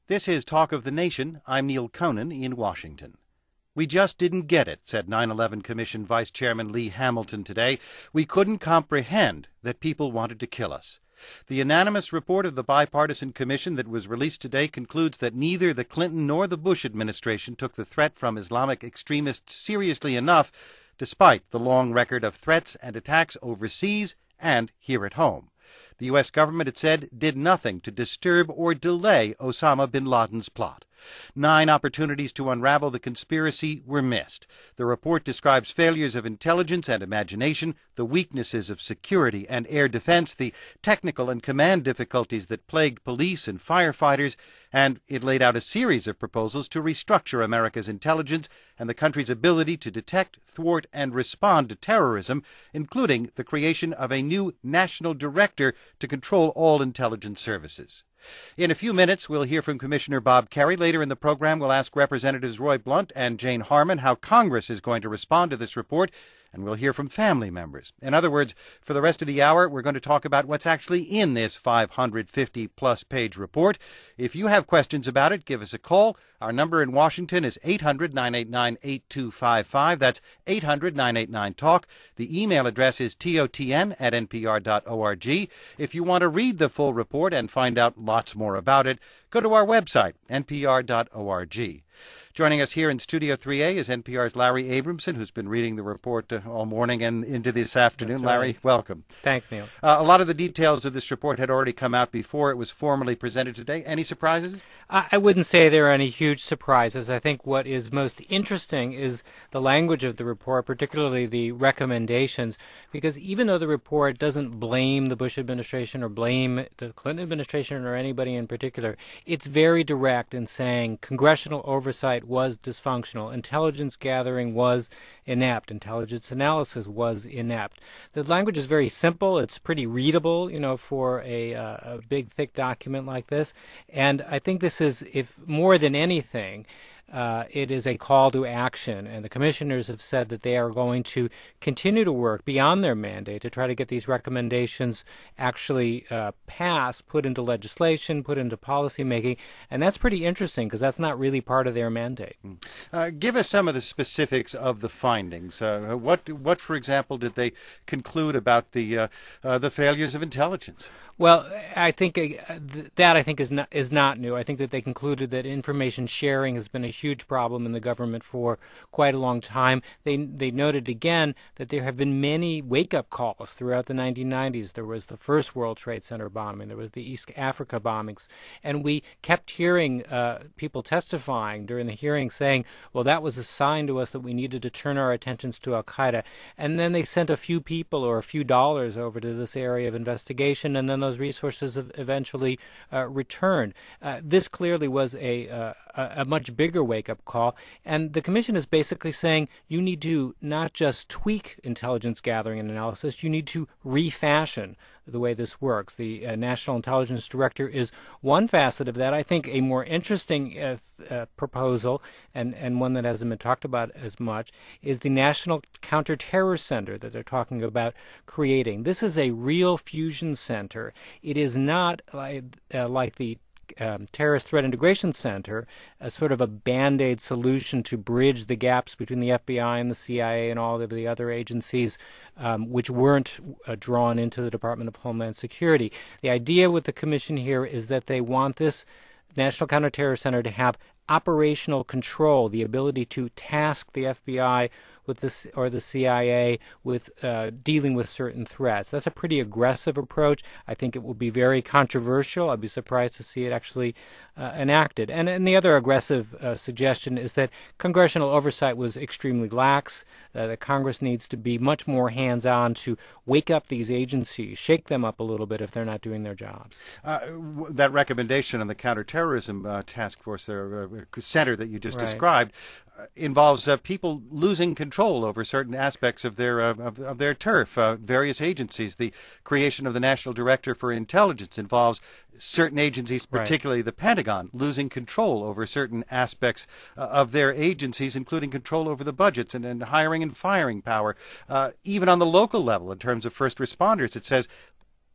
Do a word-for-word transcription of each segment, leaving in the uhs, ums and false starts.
This is Talk of the Nation. I'm Neil Conan in Washington. We just didn't get it, said nine eleven Commission Vice Chairman Lee Hamilton today. We couldn't comprehend that people wanted to kill us. The unanimous report of the bipartisan commission that was released today concludes that neither the Clinton nor the Bush administration took the threat from Islamic extremists seriously enough, despite the long record of threats and attacks overseas and here at home. The U S government, it said, did nothing to disturb or delay Osama bin Laden's plot. Nine opportunities to unravel the conspiracy were missed. The report describes failures of intelligence and imagination, the weaknesses of security and air defense, the technical and command difficulties that plagued police and firefighters, and it laid out a series of proposals to restructure America's intelligence and the country's ability to detect, thwart, and respond to terrorism, including the creation of a new national director to control all intelligence services. In a few minutes, we'll hear from Commissioner Bob Kerrey. Later in the program, we'll ask Representatives Roy Blunt and Jane Harman how Congress is going to respond to this report, and we'll hear from family members. In other words, for the rest of the hour, we're going to talk about what's actually in this five hundred fifty plus page report. If you have questions about it, give us a call. Our number in Washington is eight hundred, nine eight nine, eight two five five. That's eight hundred, nine eight nine, talk. The email address is totn at npr dot org. If you want to read the full report and find out lots more about it, go to our website, n p r dot org. Joining us here in Studio three A is N P R's Larry Abramson, who's been reading the report uh, all morning and into this afternoon. That's Larry, right. welcome. Thanks, Neil. Uh, a lot of the details of this report had already come out before it was formally presented today. Any surprises? I, I wouldn't say there are any huge surprises. I think what is most interesting is the language of the report, particularly the recommendations, because even though the report doesn't blame the Bush administration or blame the Clinton administration or anybody in particular, it's very direct in saying congressional oversight was dysfunctional, intelligence gathering was inept, intelligence analysis was inept. The language is very simple. It's pretty readable, you know, for a, uh, a big, thick document like this. And I think this is, if more than anything, Uh, it is a call to action, and the commissioners have said that they are going to continue to work beyond their mandate to try to get these recommendations actually uh, passed, put into legislation, put into policy making, and that's pretty interesting because that's not really part of their mandate. Uh, give us some of the specifics of the findings. Uh, what, what, for example, did they conclude about the uh, uh, the failures of intelligence? Well, I think uh, th- that I think is not is not new. I think that they concluded that information sharing has been a huge problem in the government for quite a long time. They they noted again that there have been many wake-up calls throughout the nineteen nineties. There was the first World Trade Center bombing. There was the East Africa bombings. And we kept hearing uh, people testifying during the hearing saying, well, that was a sign to us that we needed to turn our attentions to al-Qaeda. And then they sent a few people or a few dollars over to this area of investigation, and then those resources have eventually uh, returned. Uh, this clearly was a, uh, a much bigger wake-up call, and the commission is basically saying you need to not just tweak intelligence gathering and analysis, you need to refashion the way this works. The uh, National Intelligence Director is one facet of that. I think a more interesting uh, uh, proposal, and, and one that hasn't been talked about as much, is the National Counterterror Center that they're talking about creating. This is a real fusion center. It is not like, uh, like the Um, Terrorist Threat Integration Center, a sort of a Band-Aid solution to bridge the gaps between the F B I and the C I A and all of the other agencies um, which weren't uh, drawn into the Department of Homeland Security. The idea with the commission here is that they want this National Counterterror Center to have operational control, the ability to task the F B I with this or the C I A with uh, dealing with certain threats. That's a pretty aggressive approach. I think it will be very controversial. I'd be surprised to see it actually uh, enacted. And, and the other aggressive uh, suggestion is that congressional oversight was extremely lax, uh, that Congress needs to be much more hands-on to wake up these agencies, shake them up a little bit if they're not doing their jobs. Uh, w- that recommendation on the counterterrorism uh, task force there, uh, center that you just Right. described, uh, involves uh, people losing control over certain aspects of their uh, of, of their turf. Uh, various agencies. The creation of the National Director for Intelligence involves certain agencies, particularly right. the Pentagon, losing control over certain aspects uh, of their agencies, including control over the budgets and, and hiring and firing power. Uh, even on the local level, in terms of first responders, it says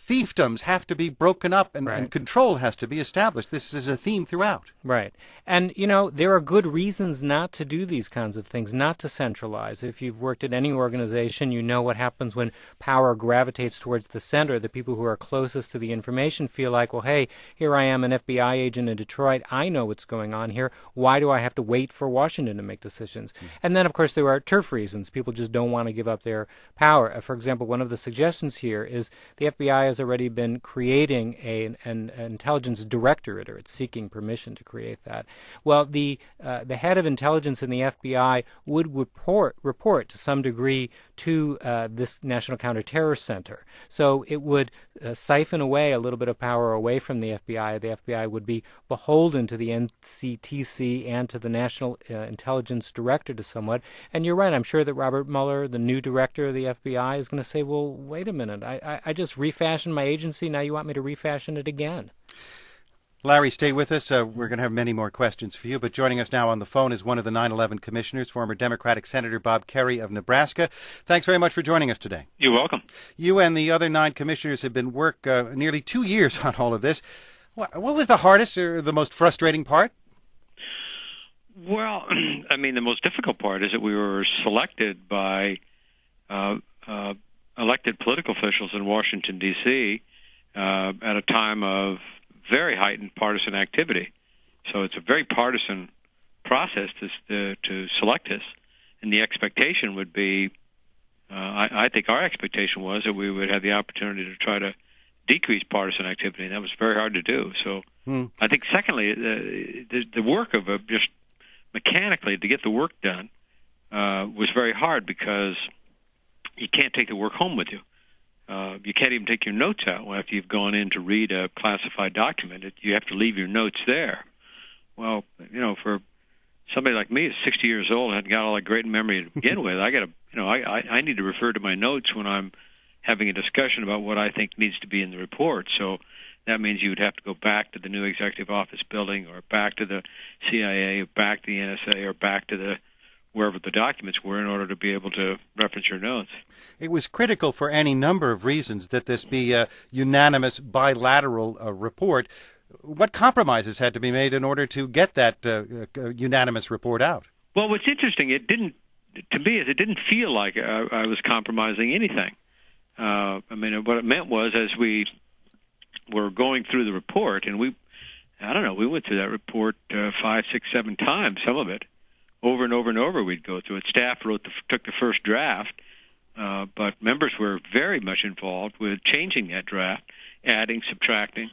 fiefdoms have to be broken up and, Right. and control has to be established. This is a theme throughout. Right. And, you know, there are good reasons not to do these kinds of things, not to centralize. If you've worked at any organization, you know what happens when power gravitates towards the center. The people who are closest to the information feel like, well, hey, here I am, an F B I agent in Detroit. I know what's going on here. Why do I have to wait for Washington to make decisions? Mm. And then, of course, there are turf reasons. People just don't want to give up their power. For example, one of the suggestions here is the F B I has already been creating a, an, an intelligence directorate, or it's seeking permission to create that. Well, the uh, the head of intelligence in the F B I would report report to some degree to uh, this National Counterterror Center. So it would uh, siphon away a little bit of power away from the F B I. The F B I would be beholden to the N C T C and to the National uh, Intelligence Director to somewhat. And you're right. I'm sure that Robert Mueller, the new director of the F B I, is going to say, well, wait a minute. I, I, I just refashioned my agency. Now you want me to refashion it again. Larry, stay with us. Uh, we're going to have many more questions for you. But joining us now on the phone is one of the nine eleven commissioners, former Democratic Senator Bob Kerrey of Nebraska. Thanks very much for joining us today. You're welcome. You and the other nine commissioners have been work uh, nearly two years on all of this. What, what was the hardest or the most frustrating part? Well, I mean, the most difficult part is that we were selected by uh, uh, elected political officials in Washington, D C uh, at a time of very heightened partisan activity. So it's a very partisan process to to, to select us, and the expectation would be, uh, I, I think our expectation was that we would have the opportunity to try to decrease partisan activity, and that was very hard to do. So hmm. I think, secondly, the, the, the work of a, just mechanically to get the work done uh, was very hard because you can't take the work home with you. Uh, you can't even take your notes out after you've gone in to read a classified document. It, you have to leave your notes there. Well, you know, for somebody like me who's sixty years old and hadn't got all that great memory to begin with, I got to, you know, I, I, I need to refer to my notes when I'm having a discussion about what I think needs to be in the report. So that means you would have to go back to the new executive office building, or back to the C I A, or back to the N S A, or back to the wherever the documents were in order to be able to reference your notes. It was critical for any number of reasons that this be a unanimous bilateral uh, report. What compromises had to be made in order to get that uh, uh, unanimous report out? Well, what's interesting, it didn't, to me, is it didn't feel like I, I was compromising anything. Uh, I mean, what it meant was, as we were going through the report, and we, I don't know, we went through that report uh, five, six, seven times, some of it. Over and over and over we'd go through it. Staff wrote the, took the first draft, uh, but members were very much involved with changing that draft, adding, subtracting,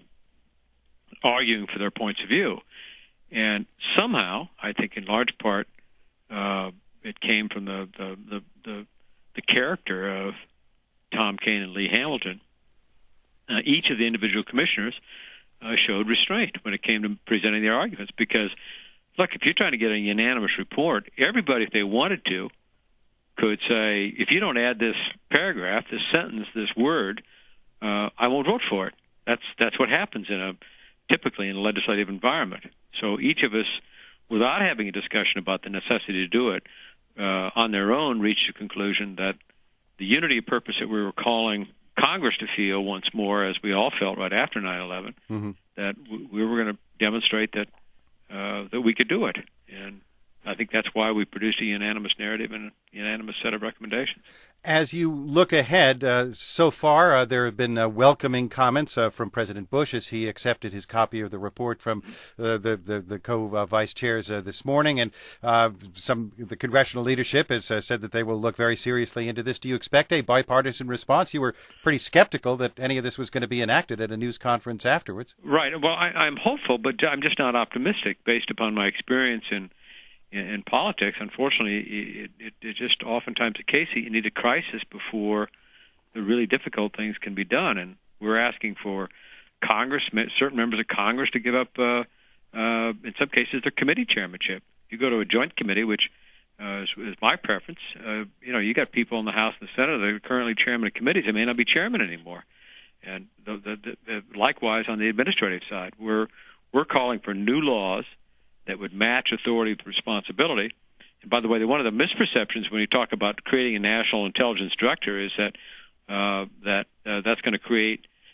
arguing for their points of view. And somehow, I think in large part, uh, it came from the, the, the, the, the character of Tom Kean and Lee Hamilton. Uh, each of the individual commissioners uh, showed restraint when it came to presenting their arguments, because look, if you're trying to get a unanimous report, everybody, if they wanted to, could say, if you don't add this paragraph, this sentence, this word, uh, I won't vote for it. That's that's what happens in a typically in a legislative environment. So each of us, without having a discussion about the necessity to do it, uh, on their own reached a conclusion that the unity of purpose that we were calling Congress to feel once more, as we all felt right after nine eleven, mm-hmm. that w- we were going to demonstrate that Uh, that we could do it. And I think that's why we produced a unanimous narrative and a unanimous set of recommendations. As you look ahead, uh, so far uh, there have been uh, welcoming comments uh, from President Bush as he accepted his copy of the report from uh, the, the, the co-vice chairs uh, this morning. And uh, some the congressional leadership has uh, said that they will look very seriously into this. Do you expect a bipartisan response? You were pretty skeptical that any of this was going to be enacted at a news conference afterwards. Right. Well, I, I'm hopeful, but I'm just not optimistic based upon my experience in In, in politics. Unfortunately, it, it, it's just oftentimes the case that you need a crisis before the really difficult things can be done. And we're asking for Congress, certain members of Congress, to give up, uh, uh, in some cases, their committee chairmanship. You go to a joint committee, which uh, is, is my preference. Uh, you know, you got people in the House and the Senate that are currently chairman of committees that may not be chairman anymore. And the, the, the, the, likewise on the administrative side, we're we're calling for new laws that would match authority with responsibility. And by the way, one of the misperceptions when you talk about creating a national intelligence director is that uh, that uh, that's going to create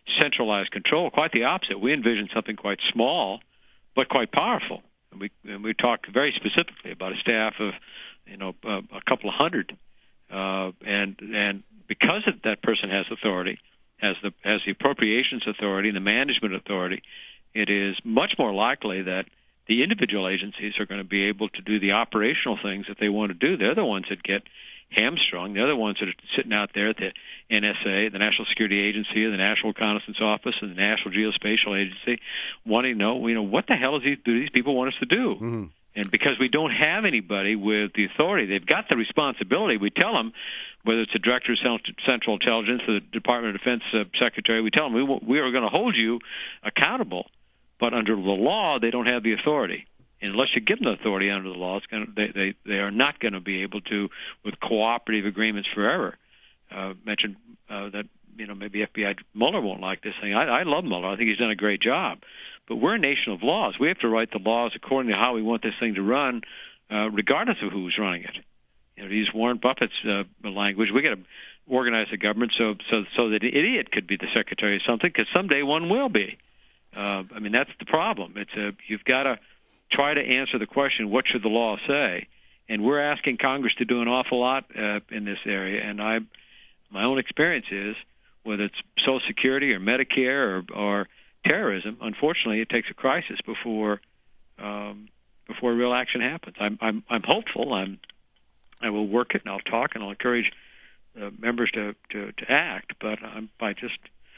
centralized control. Quite the opposite. We envision something quite small, but quite powerful. And we and we talked very specifically about a staff of, you know, uh, a couple of hundred, uh, and and because of that person has authority, has the has the appropriations authority and the management authority, it is much more likely that the individual agencies are going to be able to do the operational things that they want to do. They're the ones that get hamstrung. They're the ones that are sitting out there at the N S A, the National Security Agency, the National Reconnaissance Office, and the National Geospatial Agency, wanting to know, you know, what the hell is these, do these people want us to do? Mm-hmm. And because we don't have anybody with the authority, they've got the responsibility. We tell them, whether it's the Director of Central Intelligence or the Department of Defense uh, Secretary, we tell them we, we are going to hold you accountable. But under the law, they don't have the authority. And unless you give them the authority under the law, it's going to, they, they, they are not going to be able to, with cooperative agreements forever. Uh, mentioned uh, that, you know, maybe F B I Mueller won't like this thing. I, I love Mueller. I think he's done a great job. But we're a nation of laws. We have to write the laws according to how we want this thing to run, uh, regardless of who's running it. You know, to use Warren Buffett's uh, language, we got to organize the government so so so that an idiot could be the secretary of something, because someday one will be. Uh, I mean, that's the problem. It's a, you've got to try to answer the question, what should the law say? And we're asking Congress to do an awful lot uh, in this area. And I, my own experience is, whether it's Social Security or Medicare or, or terrorism, unfortunately, it takes a crisis before um, before real action happens. I'm I'm, I'm hopeful. I'm I will work it, and I'll talk, and I'll encourage uh, members to, to, to act. But I'm I just.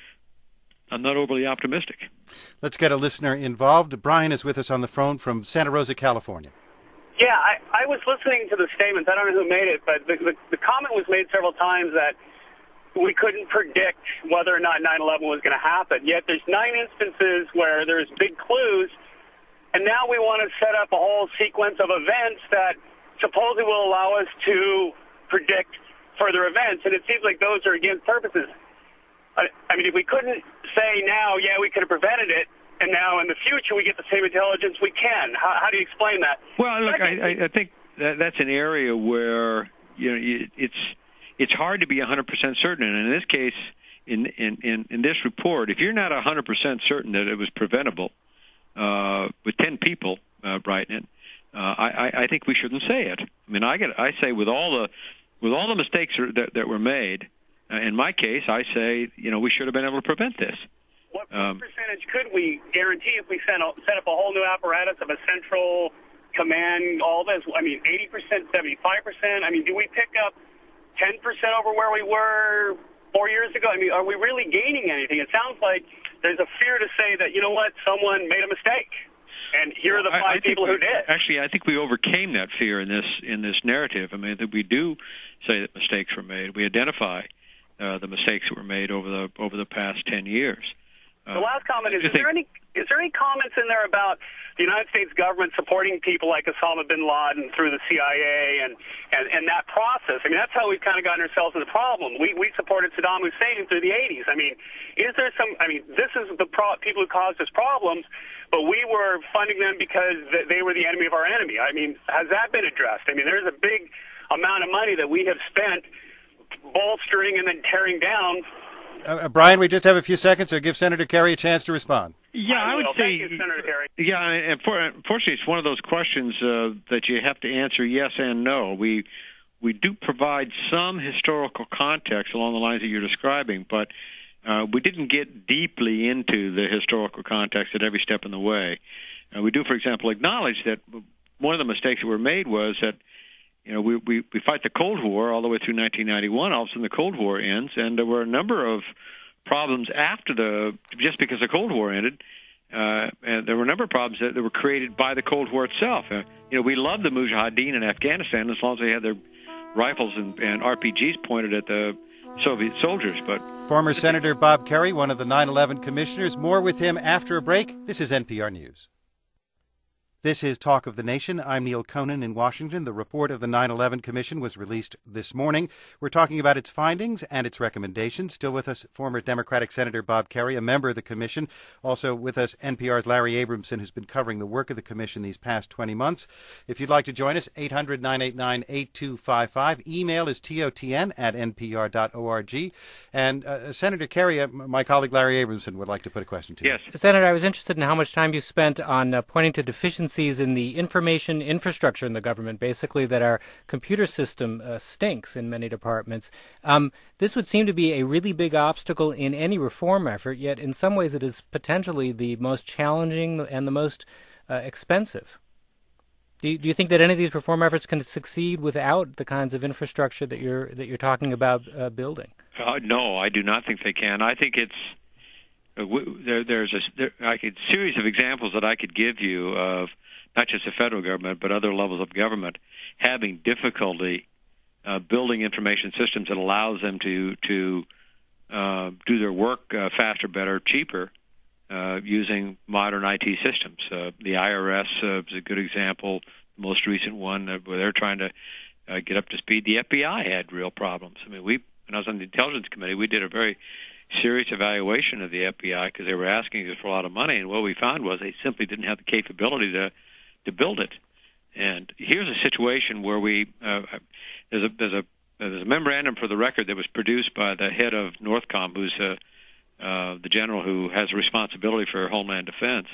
I'm not overly optimistic. Let's get a listener involved. Brian is with us on the phone from Santa Rosa, California. Yeah, I, I was listening to the statements. I don't know who made it, but the, the, the comment was made several times that we couldn't predict whether or not nine eleven was going to happen. Yet there's nine instances where there's big clues, and now we want to set up a whole sequence of events that supposedly will allow us to predict further events. And it seems like those are against purposes. I mean, if we couldn't say now, yeah, we could have prevented it, and now in the future we get the same intelligence, we can. How, how do you explain that? Well, look, I, I think that that's an area where, you know, it's it's hard to be one hundred percent certain. And in this case, in in, in, in this report, if you're not one hundred percent certain that it was preventable, uh, with ten people uh, writing it, uh, I, I think we shouldn't say it. I mean, I get I say with all the with all the mistakes that, that were made. Uh, in my case, I say, you know, we should have been able to prevent this. What um, percentage could we guarantee if we set up, set up a whole new apparatus of a central command, all this? I mean, eighty percent, seventy-five percent? I mean, do we pick up ten percent over where we were four years ago? I mean, are we really gaining anything? It sounds like there's a fear to say that, you know what, someone made a mistake. And here are the five I, I people we, who did. Actually, I think we overcame that fear in this in this narrative. I mean, that we do say that mistakes were made. We identify Uh, the mistakes that were made over the over the past ten years. Uh, the last comment is: is there any is there any comments in there about the United States government supporting people like Osama bin Laden through the C I A and, and, and that process? I mean, that's how we've kind of gotten ourselves in the problem. We we supported Saddam Hussein through the eighties. I mean, is there some? I mean, this is the pro- people who caused us problems, but we were funding them because they were the enemy of our enemy. I mean, has that been addressed? I mean, there's a big amount of money that we have spent bolstering and then tearing down. Uh, Brian, we just have a few seconds, so give Senator Kerry a chance to respond. Yeah, I, I would say, Thank you, Senator Kerry. Yeah, and for, unfortunately, it's one of those questions uh, that you have to answer yes and no. We we do provide some historical context along the lines that you're describing, but uh, we didn't get deeply into the historical context at every step in the way. Uh, we do, for example, acknowledge that one of the mistakes that were made was that You know, we, we, we fight the Cold War all the way through nineteen ninety-one. All of a sudden, the Cold War ends, and there were a number of problems after the just because the Cold War ended. Uh, and there were a number of problems that, that were created by the Cold War itself. Uh, you know, we loved the Mujahideen in Afghanistan as long as they had their rifles and, and R P Gs pointed at the Soviet soldiers. But former Senator Bob Kerry, one of the nine eleven commissioners. More with him after a break. This is N P R News. This is Talk of the Nation. I'm Neil Conan in Washington. The report of the nine eleven Commission was released this morning. We're talking about its findings and its recommendations. Still with us, former Democratic Senator Bob Kerrey, a member of the Commission. Also with us, N P R's Larry Abramson, who's been covering the work of the Commission these past twenty months. If you'd like to join us, eight hundred, nine eight nine, eight two five five. Email is totn at n p r dot org. And uh, Senator Kerrey, uh, my colleague Larry Abramson would like to put a question to you. Yes. Senator, I was interested in how much time you spent on uh, pointing to deficiencies in the information infrastructure in the government, basically that our computer system uh, stinks in many departments. Um, this would seem to be a really big obstacle in any reform effort, yet in some ways it is potentially the most challenging and the most uh, expensive. Do you, do you think that any of these reform efforts can succeed without the kinds of infrastructure that you're that you're talking about uh, building? Uh, no, I do not think they can. I think it's uh, w- there, there's a there, I could series of examples that I could give you of not just the federal government but other levels of government having difficulty uh, building information systems that allows them to to uh, do their work uh, faster, better, cheaper uh, using modern I T systems. Uh, the I R S uh, is a good example. The most recent one uh, where they're trying to uh, get up to speed. The F B I had real problems. I mean, we when I was on the Intelligence Committee, we did a very serious evaluation of the F B I because they were asking us for a lot of money, and what we found was they simply didn't have the capability to to build it. And here's a situation where we uh, there's a there's a there's a memorandum for the record that was produced by the head of Northcom, who's uh, uh, the general who has responsibility for Homeland Defense,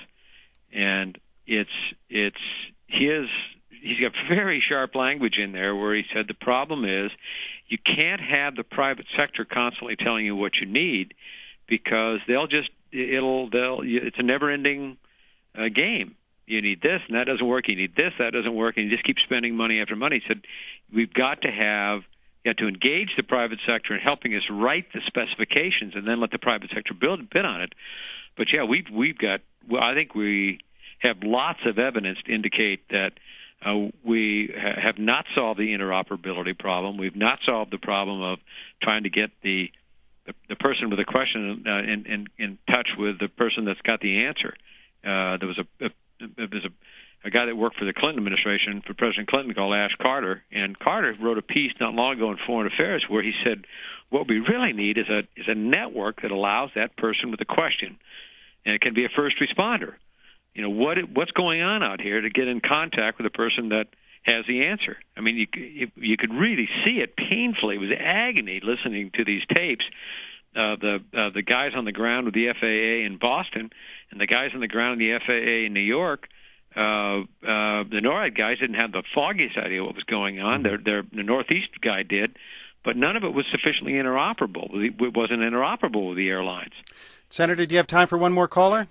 and it's it's his he's got very sharp language in there where he said the problem is you can't have the private sector constantly telling you what you need because they'll just it'll they'll it's a never-ending uh, game. You need this, and that doesn't work. You need this, that doesn't work, and you just keep spending money after money. He said, we've got to have, you got to engage the private sector in helping us write the specifications, and then let the private sector build bid on it. But yeah, we've we've got. Well, I think we have lots of evidence to indicate that uh, we ha- have not solved the interoperability problem. We've not solved the problem of trying to get the the, the person with a question uh, in, in in touch with the person that's got the answer. Uh, there was a, a There's a, a guy that worked for the Clinton administration, for President Clinton, called Ash Carter. And Carter wrote a piece not long ago in Foreign Affairs where he said, what we really need is a is a network that allows that person with a question. And it can be a first responder. You know, what what's going on out here to get in contact with a person that has the answer. I mean, you, you could really see it painfully. It was agony listening to these tapes. Uh, the uh, the guys on the ground with the F A A in Boston and the guys on the ground in the F A A in New York, uh, uh, the NORAD guys didn't have the foggiest idea what was going on. They're, they're, the Northeast guy did, but none of it was sufficiently interoperable. It wasn't interoperable with the airlines. Senator, do you have time for one more caller?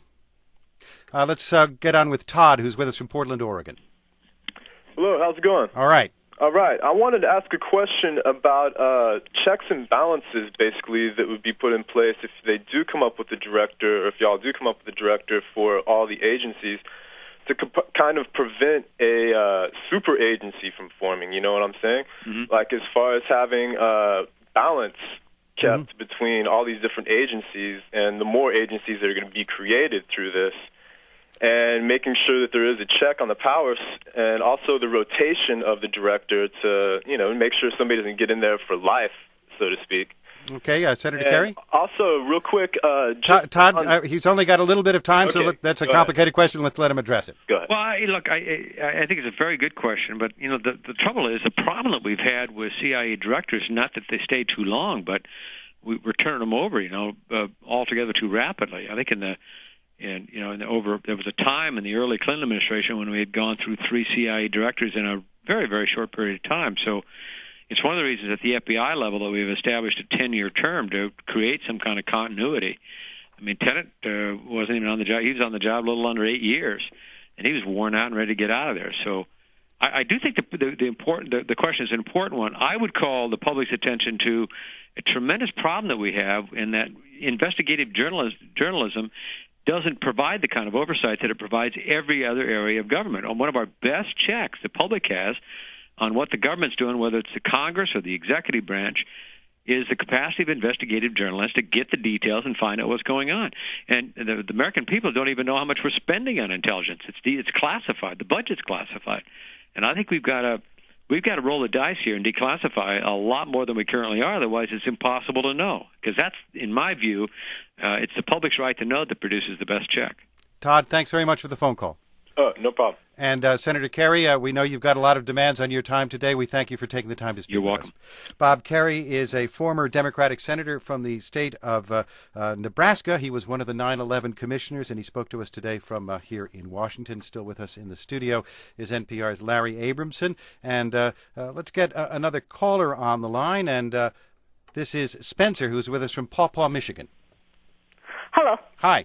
Uh, let's uh, get on with Todd, who's with us from Portland, Oregon. Hello, how's it going? All right. All right. I wanted to ask a question about uh, checks and balances, basically, that would be put in place if they do come up with a director, or if y'all do come up with a director for all the agencies, to comp- kind of prevent a uh, super agency from forming. You know what I'm saying? Mm-hmm. Like as far as having uh, balance kept mm-hmm. between all these different agencies, and the more agencies that are going to be created through this, and making sure that there is a check on the powers, and also the rotation of the director to, you know, make sure somebody doesn't get in there for life, so to speak. Okay, uh, Senator and Kerrey? Also, real quick... Uh, Todd, Todd on... uh, he's only got a little bit of time, okay, so look, that's a complicated ahead. question. Let's let him address it. Go ahead. Well, I, look, I, I think it's a very good question, but, you know, the, the trouble is the problem that we've had with C I A directors, not that they stay too long, but we, we're turning them over, you know, uh, altogether too rapidly. I think in the... And, you know, in the over there was a time in the early Clinton administration when we had gone through three C I A directors in a very, very short period of time. So it's one of the reasons at the F B I level that we've established a ten-year term to create some kind of continuity. I mean, Tenet uh, wasn't even on the job. He was on the job a little under eight years, and he was worn out and ready to get out of there. So I, I do think the, the, the important the, the question is an important one. I would call the public's attention to a tremendous problem that we have in that investigative journalism, journalism doesn't provide the kind of oversight that it provides every other area of government. On one of our best checks the public has on what the government's doing, whether it's the Congress or the executive branch, is the capacity of investigative journalists to get the details and find out what's going on. And the, the American people don't even know how much we're spending on intelligence. It's it's classified. The budget's classified. And I think we've got to we've got to roll the dice here and declassify a lot more than we currently are. Otherwise, it's impossible to know. Because that's, in my view, uh, it's the public's right to know that produces the best check. Todd, thanks very much for the phone call. Oh, no problem. And uh, Senator Kerry, uh, we know you've got a lot of demands on your time today. We thank you for taking the time to speak You're with welcome. us. Bob Kerry is a former Democratic senator from the state of uh, uh, Nebraska. He was one of the nine eleven commissioners, and he spoke to us today from uh, here in Washington. Still with us in the studio is N P R's Larry Abramson. And uh, uh, let's get uh, another caller on the line. And uh, this is Spencer, who's with us from Paw Paw, Michigan. Hello. Hi.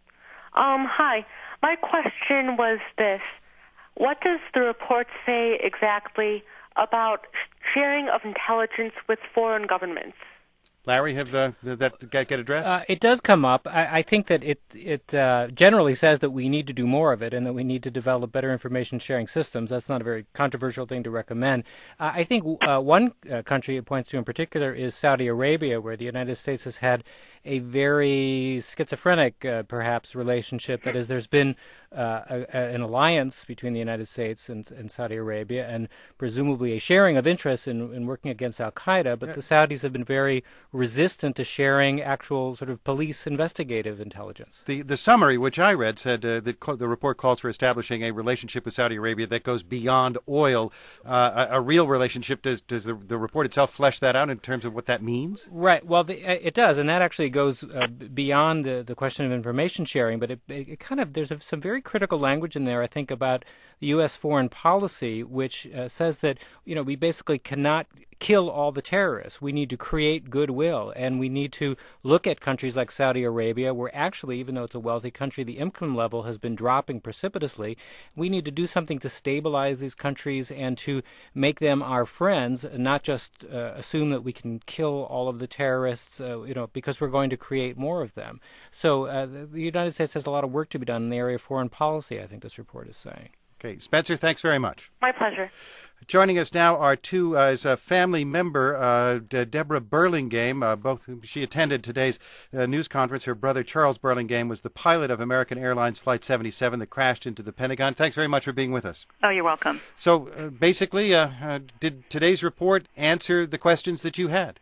Um, hi. My question was this. What does the report say exactly about sharing of intelligence with foreign governments? Larry, have uh, did that get, get addressed? Uh, it does come up. I, I think that it it uh, generally says that we need to do more of it and that we need to develop better information sharing systems. That's not a very controversial thing to recommend. Uh, I think uh, one uh, country it points to in particular is Saudi Arabia, where the United States has had a very schizophrenic, uh, perhaps, relationship. That is, there's been uh, a, a, an alliance between the United States and, and Saudi Arabia, and presumably a sharing of interests in, in working against al-Qaeda, but yeah. the Saudis have been very resistant to sharing actual sort of police investigative intelligence. The the summary, which I read, said uh, that co- the report calls for establishing a relationship with Saudi Arabia that goes beyond oil, uh, a, a real relationship. Does, does the, the report itself flesh that out in terms of what that means? Right. Well, the, it does, and that actually goes uh, beyond the, the question of information sharing, but it, it, it kind of, there's a, some very critical language in there, I think, about the U S foreign policy, which uh, says that, you know, we basically cannot kill all the terrorists. We need to create goodwill, and we need to look at countries like Saudi Arabia, where actually, even though it's a wealthy country, the income level has been dropping precipitously. We need to do something to stabilize these countries and to make them our friends, not just uh, assume that we can kill all of the terrorists, uh, you know, because we're going to create more of them. So uh, the United States has a lot of work to be done in the area of foreign policy, I think this report is saying. Okay, Spencer, thanks very much. My pleasure. Joining us now are two, uh, is a family member, uh, De- Deborah Burlingame. Uh, both she attended today's uh, news conference. Her brother, Charles Burlingame, was the pilot of American Airlines Flight seventy-seven that crashed into the Pentagon. Thanks very much for being with us. Oh, you're welcome. So, uh, basically, uh, uh, did today's report answer the questions that you had?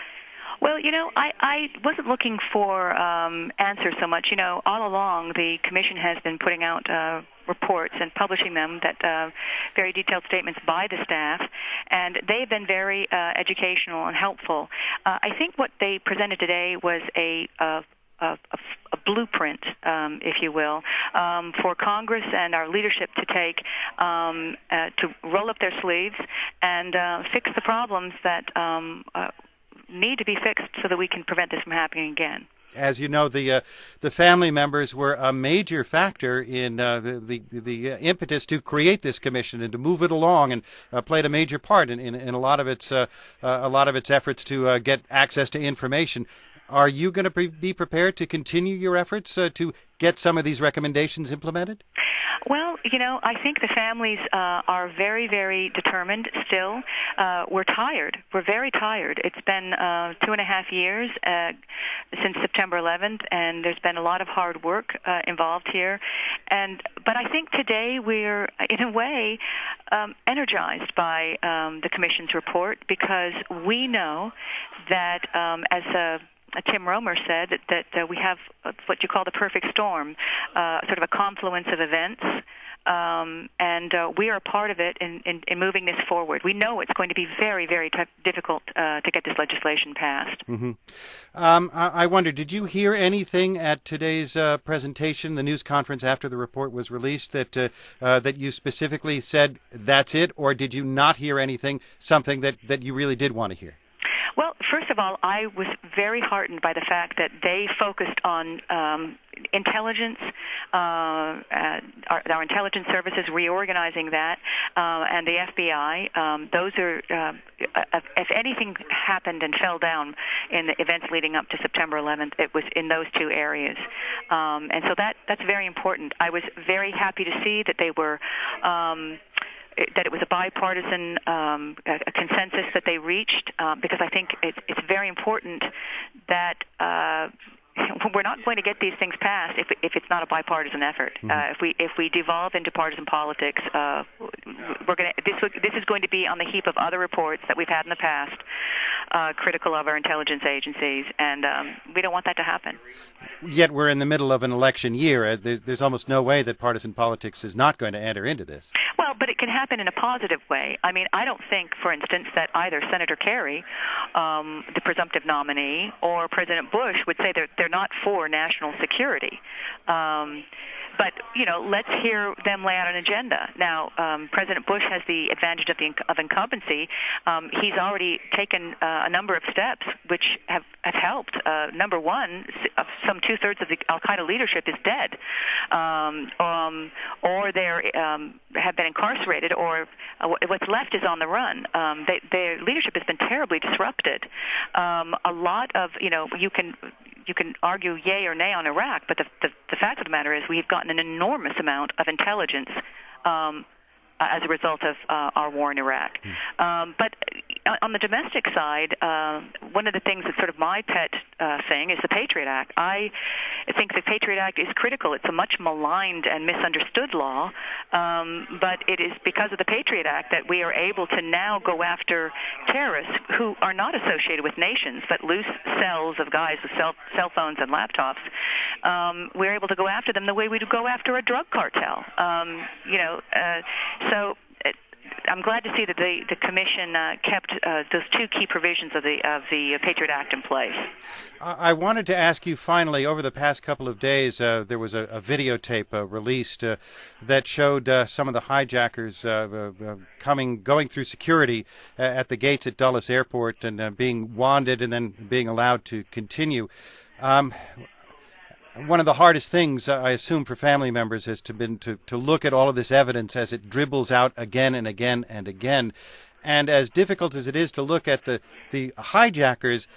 Well, you know, I, I wasn't looking for um, answers so much. You know, all along the Commission has been putting out uh, reports and publishing them, that uh, very detailed statements by the staff, and they've been very uh, educational and helpful. Uh, I think what they presented today was a uh, A, a, a blueprint, um, if you will, um, for Congress and our leadership to take, um, uh, to roll up their sleeves and uh, fix the problems that um, uh, need to be fixed so that we can prevent this from happening again. As you know, the uh, the family members were a major factor in uh, the the, the uh, impetus to create this commission and to move it along, and uh, played a major part in, in, in a lot of its uh, uh, a lot of its efforts to uh, get access to information. Are you going to pre- be prepared to continue your efforts uh, to get some of these recommendations implemented? Well, you know, I think the families uh, are very, very determined still. Uh, we're tired. We're very tired. It's been uh, two and a half years uh, since September eleventh, and there's been a lot of hard work uh, involved here. And but I think today we're, in a way, um, energized by um, the Commission's report, because we know that um, as a Tim Romer said that, that uh, we have what you call the perfect storm, uh, sort of a confluence of events, um, and uh, we are a part of it in, in, in moving this forward. We know it's going to be very, very t- difficult uh, to get this legislation passed. Mm-hmm. Um, I, I wonder, did you hear anything at today's uh, presentation, the news conference after the report was released, that uh, uh, that you specifically said that's it, or did you not hear anything, something that, that you really did want to hear? Well, first of all, I was very heartened by the fact that they focused on um, intelligence, uh, uh, our, our intelligence services, reorganizing that, uh, and the F B I. Um, those are, uh, if anything happened and fell down in the events leading up to September eleventh, it was in those two areas. Um, and so that that's very important. I was very happy to see that they were Um, that it was a bipartisan um, a, a consensus that they reached, uh, because I think it's, it's very important that uh, we're not going to get these things passed if, if it's not a bipartisan effort. Mm-hmm. Uh, if we if we devolve into partisan politics, uh, we're going to this this is going to be on the heap of other reports that we've had in the past, uh, critical of our intelligence agencies, and um, we don't want that to happen. Yet we're in the middle of an election year. There's, there's almost no way that partisan politics is not going to enter into this. Well, but it can happen in a positive way. I mean, I don't think, for instance, that either Senator Kerry, um, the presumptive nominee, or President Bush would say they're they're not for national security. Um, But, you know, let's hear them lay out an agenda. Now, um, President Bush has the advantage of, the, of incumbency. Um, he's already taken uh, a number of steps which have, have helped. Uh, number one, some two-thirds of the al-Qaeda leadership is dead, um, um, or they um, have been incarcerated, or uh, what's left is on the run. Um, they, their leadership has been terribly disrupted. Um, a lot of, you know, you can... You can argue yay or nay on Iraq, but the, the, the fact of the matter is we've gotten an enormous amount of intelligence um, as a result of uh, our war in Iraq. Mm. Um, but on the domestic side, uh, one of the things that's sort of my pet uh, thing is the Patriot Act. I think the Patriot Act is critical. It's a much maligned and misunderstood law, um, but it is because of the Patriot Act that we are able to now go after terrorists who are not associated with nations, but loose cells of guys with cell, cell phones and laptops. Um, we're able to go after them the way we would go after a drug cartel. Um, you know, uh, so it, I'm glad to see that the, the Commission uh, kept uh, those two key provisions of the of the Patriot Act in place. I wanted to ask you finally, over the past couple of days, uh, there was a, a videotape uh, released uh, that showed uh, some of the hijackers uh, uh, coming, going through security uh, at the gates at Dulles Airport and uh, being wanded and then being allowed to continue. Um, One of the hardest things, uh, I assume, for family members has to been to, to look at all of this evidence as it dribbles out again and again and again. And as difficult as it is to look at the, the hijackers,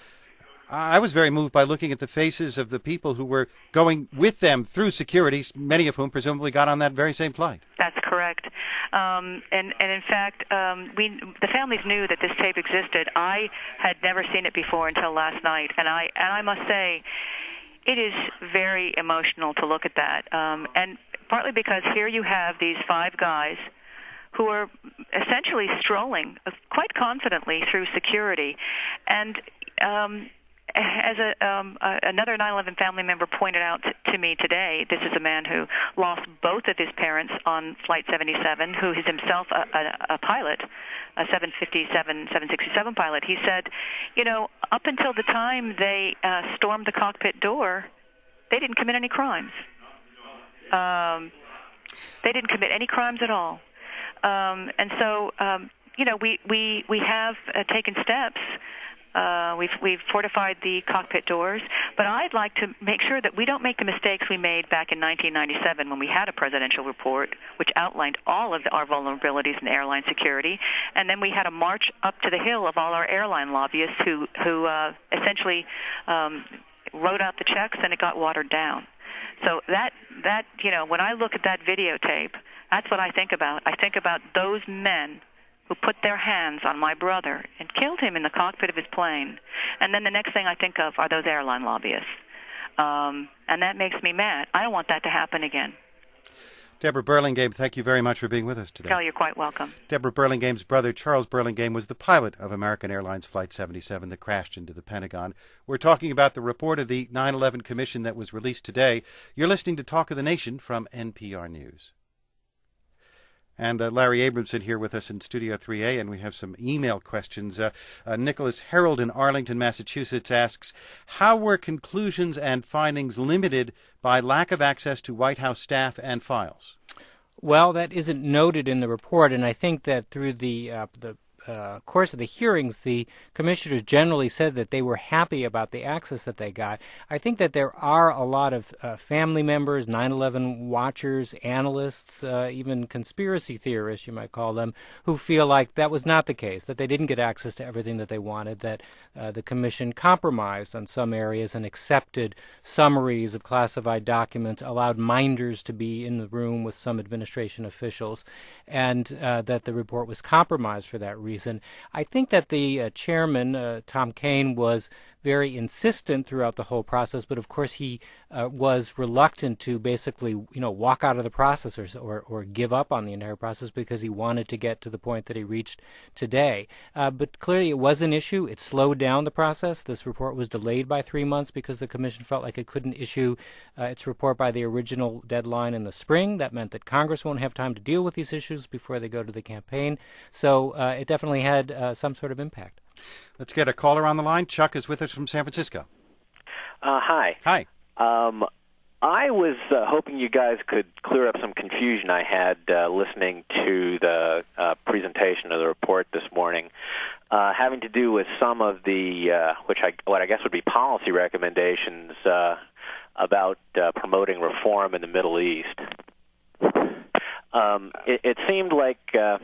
I was very moved by looking at the faces of the people who were going with them through security, many of whom presumably got on that very same flight. That's correct. Um, and, and in fact, um, we the families knew that this tape existed. I had never seen it before until last night, and I and I must say, it is very emotional to look at that, um, and partly because here you have these five guys who are essentially strolling quite confidently through security. And um, as a, um, uh, another nine eleven family member pointed out t- to me today, this is a man who lost both of his parents on Flight seventy-seven, who is himself a, a, a pilot, a seven fifty-seven, seven sixty-seven pilot. He said, you know, up until the time they uh, stormed the cockpit door, they didn't commit any crimes. Um, they didn't commit any crimes at all. Um, and so, um, you know, we, we, we have uh, taken steps. Uh, we've, we've fortified the cockpit doors, but I'd like to make sure that we don't make the mistakes we made back in nineteen ninety-seven when we had a presidential report which outlined all of the, our vulnerabilities in airline security, and then we had a march up to the hill of all our airline lobbyists who, who uh, essentially um, wrote out the checks, and it got watered down. So that, that, you know, when I look at that videotape, that's what I think about. I think about those men who put their hands on my brother and killed him in the cockpit of his plane. And then the next thing I think of are those airline lobbyists. Um, and that makes me mad. I don't want that to happen again. Deborah Burlingame, thank you very much for being with us today. Oh, you're quite welcome. Deborah Burlingame's brother, Charles Burlingame, was the pilot of American Airlines Flight seventy-seven that crashed into the Pentagon. We're talking about the report of the nine eleven Commission that was released today. You're listening to Talk of the Nation from N P R News. And uh, Larry Abramson here with us in Studio three A, and we have some email questions. Uh, uh, Nicholas Harold in Arlington, Massachusetts asks, how were conclusions and findings limited by lack of access to White House staff and files? Well, that isn't noted in the report, and I think that through the uh, the uh, course of the hearings, the commissioners generally said that they were happy about the access that they got. I think that there are a lot of uh, family members, nine eleven watchers, analysts, uh, even conspiracy theorists, you might call them, who feel like that was not the case, that they didn't get access to everything that they wanted, that uh, the commission compromised on some areas and accepted summaries of classified documents, allowed minders to be in the room with some administration officials, and uh, that the report was compromised for that reason. I think that the uh, chairman, uh, Tom Kean, was very insistent throughout the whole process, but of course he uh, was reluctant to basically, you know, walk out of the process or, or or give up on the entire process because he wanted to get to the point that he reached today. Uh, but clearly it was an issue. It slowed down the process. This report was delayed by three months because the commission felt like it couldn't issue uh, its report by the original deadline in the spring. That meant that Congress won't have time to deal with these issues before they go to the campaign. So uh, it definitely had uh, some sort of impact. Let's get a caller on the line. Chuck is with us from San Francisco. Uh, hi. Hi. Um, I was uh, hoping you guys could clear up some confusion I had uh, listening to the uh, presentation of the report this morning, uh, having to do with some of the, uh, which I, what I guess would be policy recommendations uh, about uh, promoting reform in the Middle East. Um, it, it seemed like uh,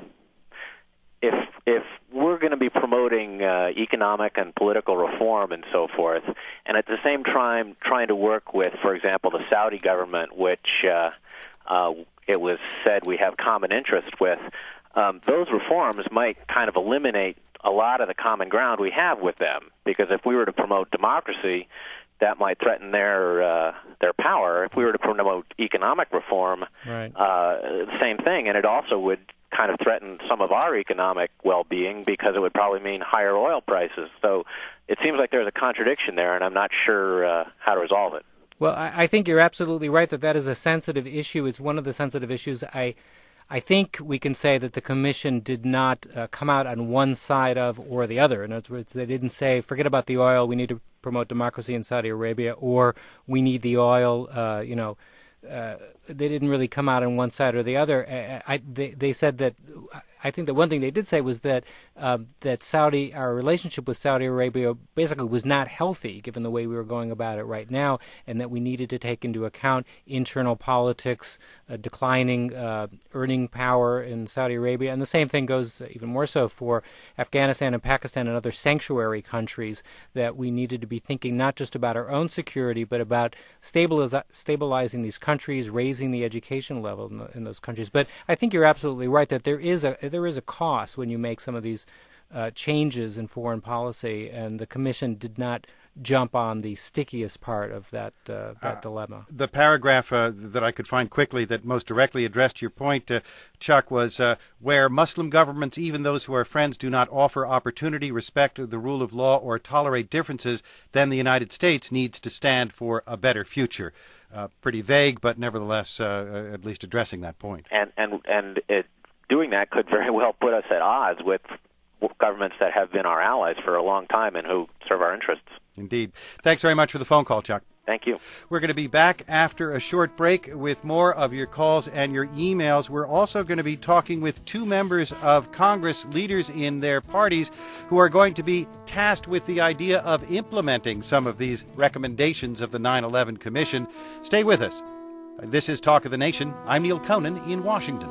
if if we're going to be promoting uh, economic and political reform and so forth, and at the same time trying to work with, for example, the Saudi government, which uh, uh, it was said we have common interest with, um, those reforms might kind of eliminate a lot of the common ground we have with them. Because if we were to promote democracy, that might threaten their uh, their power. If we were to promote economic reform, right. uh, same thing, and it also would kind of threaten some of our economic well-being because it would probably mean higher oil prices. So it seems like there's a contradiction there, and I'm not sure uh, how to resolve it. Well, I, I think you're absolutely right that that is a sensitive issue. It's one of the sensitive issues. I I think we can say that the Commission did not uh, come out on one side of or the other. In other words, they didn't say, forget about the oil, we need to promote democracy in Saudi Arabia, or we need the oil, uh, you know, Uh, they didn't really come out on one side or the other. I, I, they, they said that, I think that one thing they did say was that uh, that Saudi, our relationship with Saudi Arabia basically was not healthy given the way we were going about it right now, and that we needed to take into account internal politics, uh, declining uh, earning power in Saudi Arabia, and the same thing goes even more so for Afghanistan and Pakistan and other sanctuary countries, that we needed to be thinking not just about our own security, but about stabiliz- stabilizing these countries, raising the education level in, the, in those countries. But I think you're absolutely right that there is a there is a cost when you make some of these uh, changes in foreign policy, and the Commission did not jump on the stickiest part of that uh, that uh, dilemma. The paragraph uh, that I could find quickly that most directly addressed your point, uh, Chuck, was uh, where Muslim governments, even those who are friends, do not offer opportunity, respect the rule of law, or tolerate differences, then the United States needs to stand for a better future. Uh, pretty vague, but nevertheless, uh, at least addressing that point. And and and it, doing that could very well put us at odds with governments that have been our allies for a long time and who serve our interests. Indeed. Thanks very much for the phone call, Chuck. Thank you. We're going to be back after a short break with more of your calls and your emails. We're also going to be talking with two members of Congress, leaders in their parties, who are going to be tasked with the idea of implementing some of these recommendations of the nine eleven Commission. Stay with us. This is Talk of the Nation. I'm Neil Conan in Washington.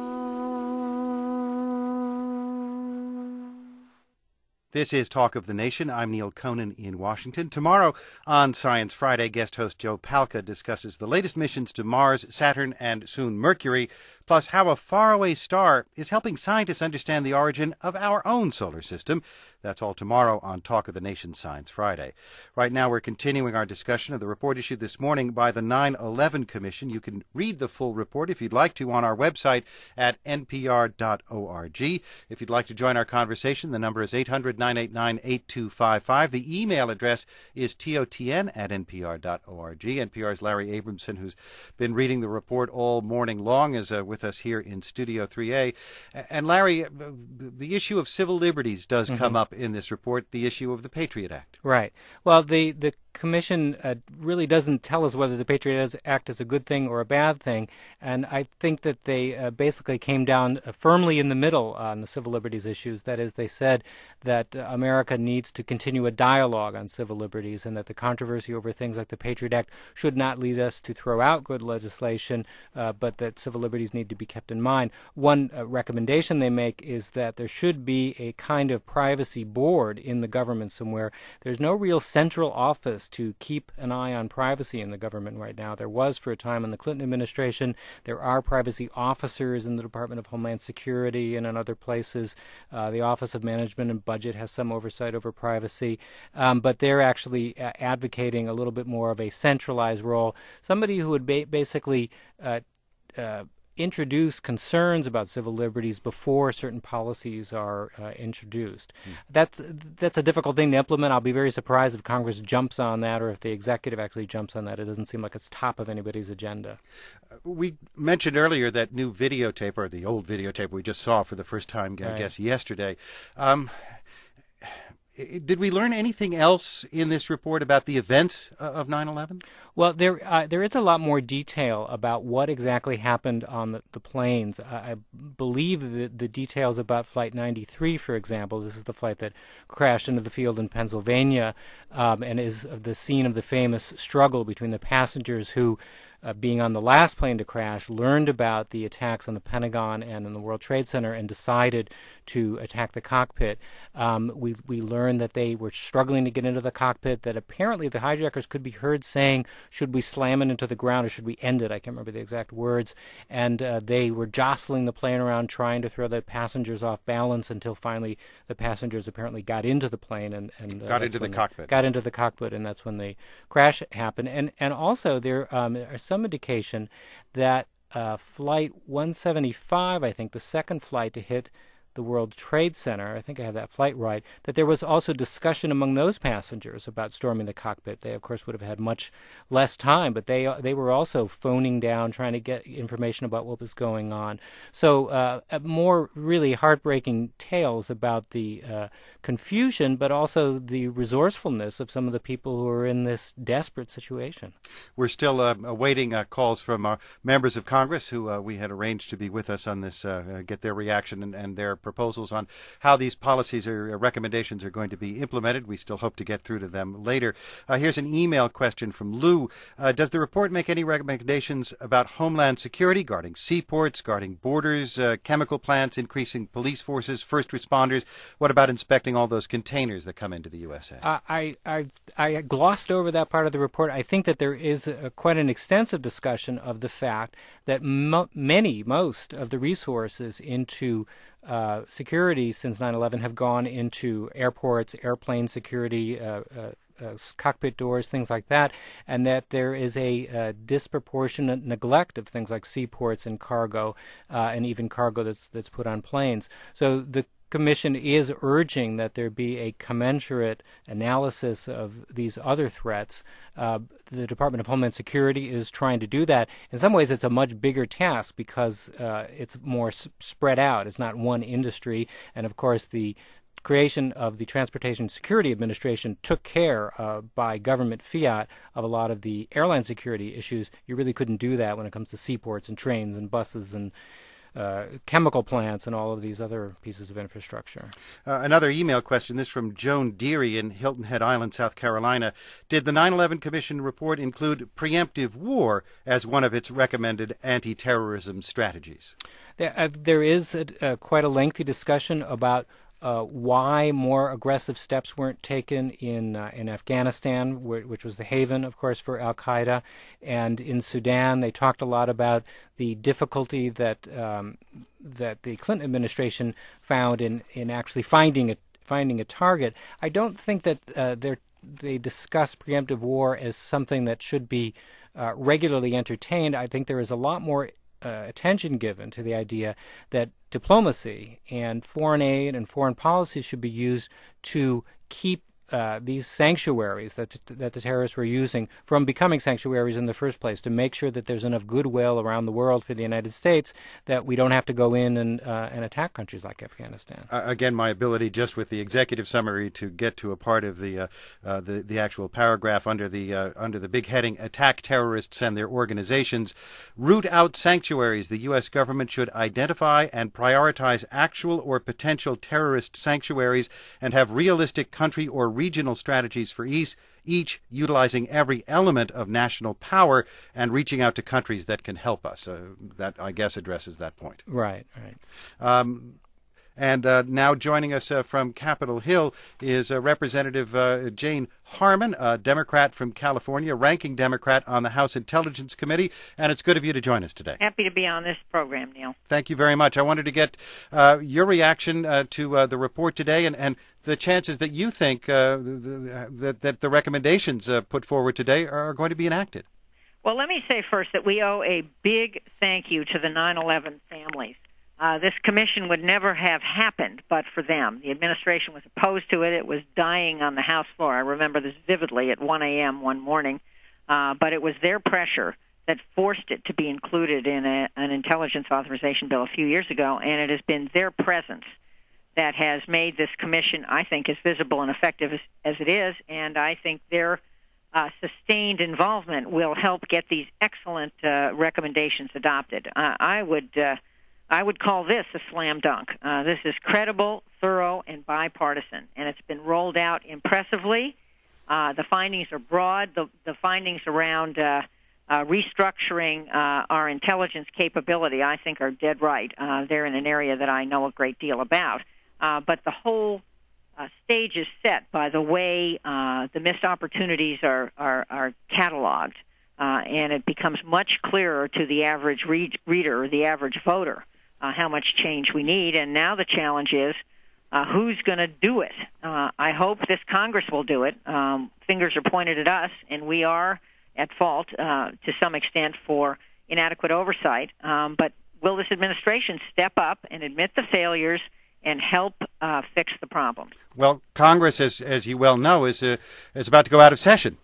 This is Talk of the Nation. I'm Neil Conan in Washington. Tomorrow on Science Friday, guest host Joe Palca discusses the latest missions to Mars, Saturn, and soon Mercury, plus how a faraway star is helping scientists understand the origin of our own solar system. That's all tomorrow on Talk of the Nation Science Friday. Right now we're continuing our discussion of the report issued this morning by the nine eleven Commission. You can read the full report if you'd like to on our website at n p r dot org. If you'd like to join our conversation, the number is eight hundred, nine eight nine, eight two five five. The email address is totn at n p r dot org. N P R's Larry Abramson, who's been reading the report all morning long, is uh, with us here in Studio three A. And Larry, the issue of civil liberties does mm-hmm. come up in this report, the issue of the Patriot Act. Right. Well, the, the Commission uh, really doesn't tell us whether the Patriot Act is a good thing or a bad thing, and I think that they uh, basically came down uh, firmly in the middle on the civil liberties issues. That is, they said that uh, America needs to continue a dialogue on civil liberties, and that the controversy over things like the Patriot Act should not lead us to throw out good legislation, uh, but that civil liberties need to be kept in mind. One uh, recommendation they make is that there should be a kind of privacy board in the government somewhere. There's no real central office to keep an eye on privacy in the government right now. There was for a time in the Clinton administration. There are privacy officers in the Department of Homeland Security and in other places. Uh, the Office of Management and Budget has some oversight over privacy, um, but they're actually uh, advocating a little bit more of a centralized role. Somebody who would ba- basically uh, uh, introduce concerns about civil liberties before certain policies are uh, introduced. Mm. That's that's a difficult thing to implement. I'll be very surprised if Congress jumps on that or if the executive actually jumps on that. It doesn't seem like it's top of anybody's agenda. Uh, we mentioned earlier that new videotape, or the old videotape we just saw for the first time, I right. guess, yesterday. Um, Did we learn anything else in this report about the events of nine eleven? Well, there uh, there is a lot more detail about what exactly happened on the, the planes. I, I believe the, the details about Flight ninety-three, for example, this is the flight that crashed into the field in Pennsylvania um, and is the scene of the famous struggle between the passengers who, Uh, being on the last plane to crash, learned about the attacks on the Pentagon and in the World Trade Center and decided to attack the cockpit. Um, we we learned that they were struggling to get into the cockpit, that apparently the hijackers could be heard saying, should we slam it into the ground or should we end it? I can't remember the exact words. And uh, they were jostling the plane around, trying to throw the passengers off balance until finally the passengers apparently got into the plane and, and uh, got into the cockpit. Got into the cockpit, and that's when the crash happened. And and also there um, are some indication that uh, Flight one seventy-five, I think, the second flight to hit the World Trade Center, I think I have that flight right, that there was also discussion among those passengers about storming the cockpit. They, of course, would have had much less time, but they they were also phoning down, trying to get information about what was going on. So uh, more really heartbreaking tales about the uh, confusion, but also the resourcefulness of some of the people who are in this desperate situation. We're still uh, awaiting uh, calls from our members of Congress who uh, we had arranged to be with us on this, uh, get their reaction and, and their proposals on how these policies or recommendations are going to be implemented. We still hope to get through to them later. Uh, here's an email question from Lou. Uh, does the report make any recommendations about homeland security, guarding seaports, guarding borders, uh, chemical plants, increasing police forces, first responders? What about inspecting all those containers that come into the U S A? Uh, I, I I glossed over that part of the report. I think that there is a, quite an extensive discussion of the fact that mo- many, most of the resources into Uh, security since nine eleven have gone into airports, airplane security, uh, uh, uh, cockpit doors, things like that, and that there is a uh, disproportionate neglect of things like seaports and cargo, uh, and even cargo that's that's put on planes. So the Commission is urging that there be a commensurate analysis of these other threats. Uh, the Department of Homeland Security is trying to do that. In some ways, it's a much bigger task because uh, it's more s- spread out. It's not one industry. And, of course, the creation of the Transportation Security Administration took care uh, by government fiat of a lot of the airline security issues. You really couldn't do that when it comes to seaports and trains and buses and Uh, chemical plants and all of these other pieces of infrastructure. Uh, another email question, this from Joan Deary in Hilton Head Island, South Carolina. Did the nine eleven Commission report include preemptive war as one of its recommended anti-terrorism strategies? There, uh, there is a, uh, quite a lengthy discussion about Uh, why more aggressive steps weren't taken in uh, in Afghanistan, wh- which was the haven, of course, for al-Qaeda, and in Sudan. They talked a lot about the difficulty that um, that the Clinton administration found in, in actually finding a finding a target. I don't think that uh, they're, they discuss preemptive war as something that should be uh, regularly entertained. I think there is a lot more Uh, attention given to the idea that diplomacy and foreign aid and foreign policy should be used to keep uh, these sanctuaries that that the terrorists were using from becoming sanctuaries in the first place, to make sure that there's enough goodwill around the world for the United States that we don't have to go in and uh, and attack countries like Afghanistan. Uh, again, my ability just with the executive summary to get to a part of the uh, uh, the, the actual paragraph under the uh, under the big heading "Attack Terrorists and Their Organizations." Root out sanctuaries. The U S government should identify and prioritize actual or potential terrorist sanctuaries and have realistic country or regional strategies for each, each utilizing every element of national power and reaching out to countries that can help us. Uh, that, I guess, addresses that point. Right, right. Um, And uh, now joining us uh, from Capitol Hill is uh, Representative uh, Jane Harman, a Democrat from California, ranking Democrat on the House Intelligence Committee. And it's good of you to join us today. Happy to be on this program, Neil. Thank you very much. I wanted to get uh, your reaction uh, to uh, the report today and, and the chances that you think uh, the, that, that the recommendations uh, put forward today are going to be enacted. Well, let me say first that we owe a big thank you to the nine eleven families. Uh, this commission would never have happened but for them. The administration was opposed to it. It was dying on the House floor. I remember this vividly at one a.m. one morning. Uh, but it was their pressure that forced it to be included in a, an intelligence authorization bill a few years ago, and it has been their presence that has made this commission, I think, as visible and effective as, as it is, and I think their uh, sustained involvement will help get these excellent uh, recommendations adopted. Uh, I would... Uh, I would call this a slam dunk. Uh, this is credible, thorough, and bipartisan, and it's been rolled out impressively. Uh, the findings are broad. The, the findings around uh, uh, restructuring uh, our intelligence capability, I think, are dead right. Uh, they're in an area that I know a great deal about. Uh, but the whole uh, stage is set by the way uh, the missed opportunities are, are, are cataloged, uh, and it becomes much clearer to the average read- reader or the average voter Uh, how much change we need. And now the challenge is uh, who's going to do it. Uh, I hope this Congress will do it. Um, fingers are pointed at us, and we are at fault uh, to some extent for inadequate oversight. Um, but will this administration step up and admit the failures and help uh, fix the problem? Well, Congress, as as you well know, is uh, is about to go out of session.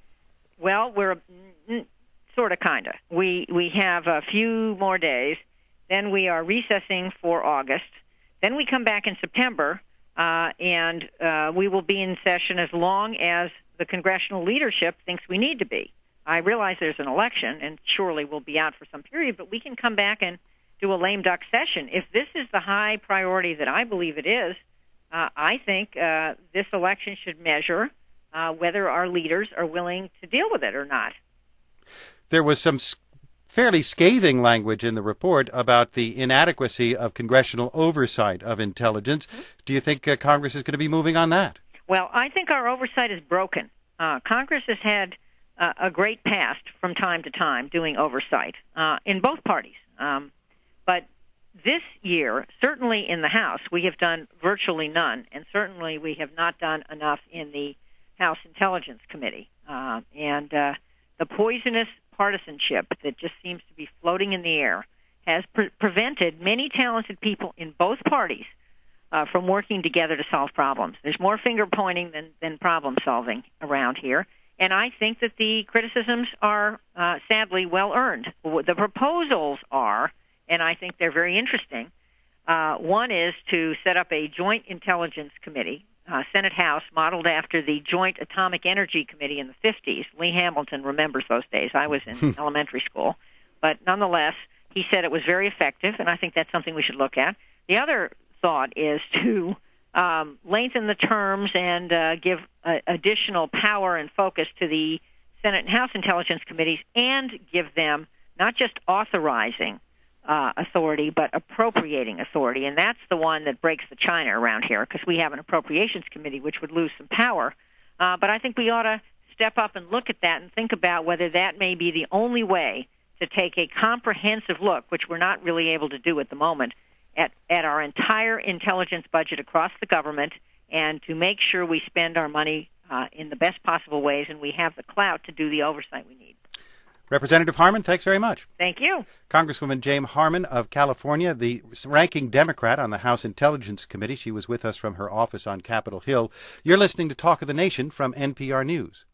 Well, we're mm, sort of, kind of. We we have a few more days. Then we are recessing for August. Then we come back in September, uh, and uh, we will be in session as long as the congressional leadership thinks we need to be. I realize there's an election, and surely we'll be out for some period, but we can come back and do a lame duck session. If this is the high priority that I believe it is, uh, I think uh, this election should measure uh, whether our leaders are willing to deal with it or not. There was some fairly scathing language in the report about the inadequacy of congressional oversight of intelligence. Mm-hmm. Do you think uh, Congress is going to be moving on that? Well, I think our oversight is broken. Uh, Congress has had uh, a great past from time to time doing oversight uh, in both parties. Um, but this year, certainly in the House, we have done virtually none, and certainly we have not done enough in the House Intelligence Committee. Uh, and uh, the poisonous partisanship that just seems to be floating in the air has pre- prevented many talented people in both parties uh, from working together to solve problems. There's more finger-pointing than, than problem-solving around here, and I think that the criticisms are uh, sadly well-earned. The proposals are, and I think they're very interesting, uh, one is to set up a joint intelligence committee, Uh, Senate House, modeled after the Joint Atomic Energy Committee in the fifties. Lee Hamilton remembers those days. I was in elementary school. But nonetheless, he said it was very effective, and I think that's something we should look at. The other thought is to um, lengthen the terms and uh, give uh, additional power and focus to the Senate and House Intelligence Committees and give them not just authorizing Uh, authority, but appropriating authority, and that's the one that breaks the china around here, because we have an appropriations committee which would lose some power. Uh, but I think we ought to step up and look at that and think about whether that may be the only way to take a comprehensive look, which we're not really able to do at the moment, at, at our entire intelligence budget across the government, and to make sure we spend our money uh, in the best possible ways and we have the clout to do the oversight we need. Representative Harman, thanks very much. Thank you. Congresswoman Jane Harman of California, the ranking Democrat on the House Intelligence Committee. She was with us from her office on Capitol Hill. You're listening to Talk of the Nation from N P R News.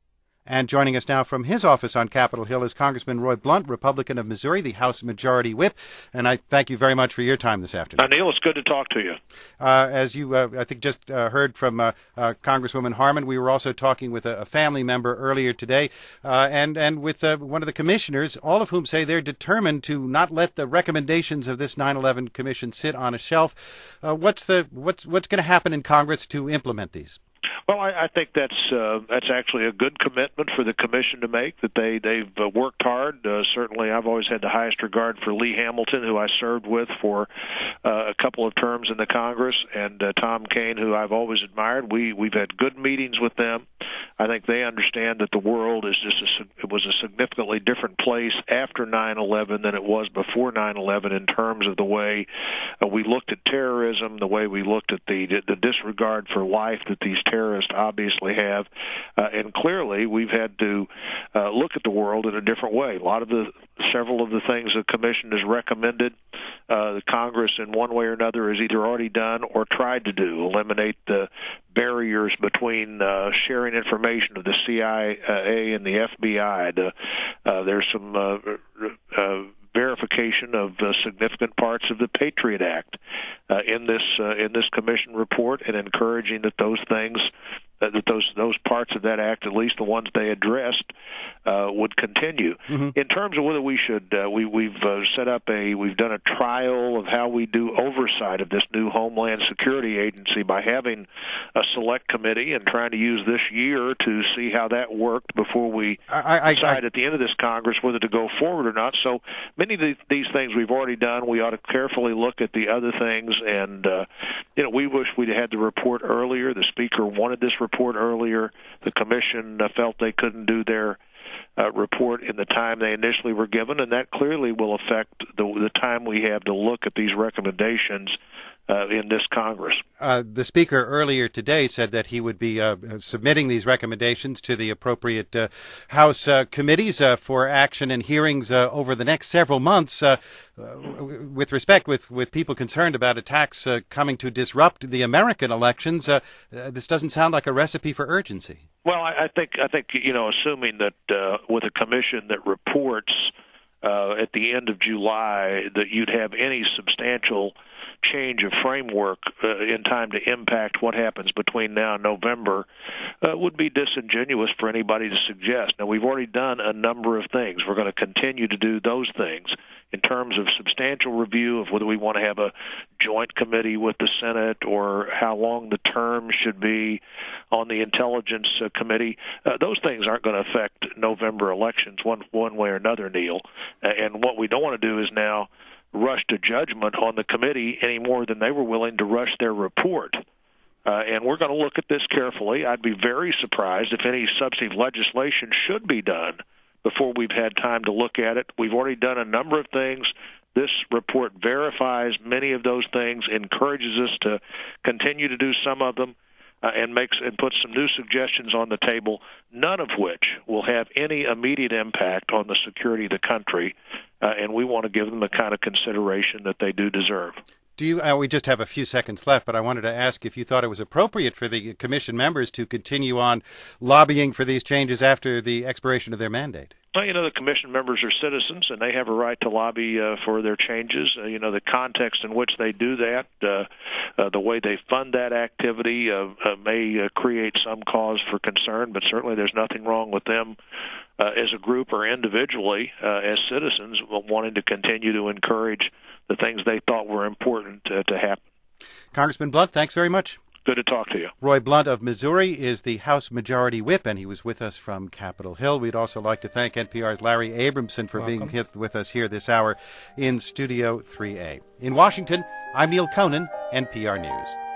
And joining us now from his office on Capitol Hill is Congressman Roy Blunt, Republican of Missouri, the House Majority Whip. And I thank you very much for your time this afternoon. Uh, Neil, it's good to talk to you. Uh, as you, uh, I think, just uh, heard from uh, uh, Congresswoman Harman, we were also talking with a, a family member earlier today, uh, and and with uh, one of the commissioners, all of whom say they're determined to not let the recommendations of this nine eleven Commission sit on a shelf. Uh, what's the what's what's going to happen in Congress to implement these? Well, I, I think that's uh, that's actually a good commitment for the commission to make. That they they've uh, worked hard. Uh, certainly, I've always had the highest regard for Lee Hamilton, who I served with for uh, a couple of terms in the Congress, and uh, Tom Kean, who I've always admired. We we've had good meetings with them. I think they understand that the world is just a, it was a significantly different place after nine eleven than it was before nine eleven in terms of the way uh, we looked at terrorism, the way we looked at the the disregard for life that these terrorists obviously have, uh, and clearly we've had to uh, look at the world in a different way. A lot of the several of the things the Commission has recommended, uh, the Congress in one way or another has either already done or tried to do, eliminate the barriers between uh, sharing information of the C I A and the F B I. The, uh, there's some uh, uh, verification of uh, significant parts of the Patriot Act uh, in this uh, in this commission report, and encouraging that those things, uh, that those those parts of that act, at least the ones they addressed, uh, would continue. Mm-hmm. In terms of whether we should, uh, we we've uh, set up a we've done a trial of how we do oversight of this new Homeland Security Agency by having a select committee and trying to use this year to see how that worked before we I, I, decide I, at the end of this Congress whether to go forward or not. So many of these things we've already done. We ought to carefully look at the other things, and uh, you know, we wish we'd had the report earlier. The Speaker wanted this report earlier. The Commission uh, felt they couldn't do their uh, report in the time they initially were given, and that clearly will affect the, the time we have to look at these recommendations Uh, in this Congress. Uh, the Speaker earlier today said that he would be uh, submitting these recommendations to the appropriate uh, House uh, committees uh, for action and hearings uh, over the next several months. Uh, uh, with respect, with, with people concerned about attacks uh, coming to disrupt the American elections, uh, uh, this doesn't sound like a recipe for urgency. Well, I, I think I think you know, assuming that uh, with a commission that reports uh, at the end of July that you'd have any substantial change of framework uh, in time to impact what happens between now and November uh, would be disingenuous for anybody to suggest. Now, we've already done a number of things. We're going to continue to do those things in terms of substantial review of whether we want to have a joint committee with the Senate or how long the term should be on the Intelligence uh, Committee. Uh, those things aren't going to affect November elections one, one way or another, Neil. Uh, and what we don't want to do is now rush to judgment on the committee any more than they were willing to rush their report. Uh, and we're going to look at this carefully. I'd be very surprised if any substantive legislation should be done before we've had time to look at it. We've already done a number of things. This report verifies many of those things, encourages us to continue to do some of them, uh, and makes and puts some new suggestions on the table, none of which will have any immediate impact on the security of the country. Uh, and we want to give them the kind of consideration that they do deserve. Do you? Uh, we just have a few seconds left, but I wanted to ask if you thought it was appropriate for the Commission members to continue on lobbying for these changes after the expiration of their mandate. Well, you know, the Commission members are citizens, and they have a right to lobby uh, for their changes. Uh, you know, the context in which they do that, uh, uh, the way they fund that activity uh, uh, may uh, create some cause for concern, but certainly there's nothing wrong with them uh, as a group or individually uh, as citizens wanting to continue to encourage the things they thought were important uh, to happen. Congressman Blunt, thanks very much. Good to talk to you. Roy Blunt of Missouri is the House Majority Whip, and he was with us from Capitol Hill. We'd also like to thank N P R's Larry Abramson for Welcome. being with us here this hour in Studio three A. In Washington, I'm Neil Conan, N P R News.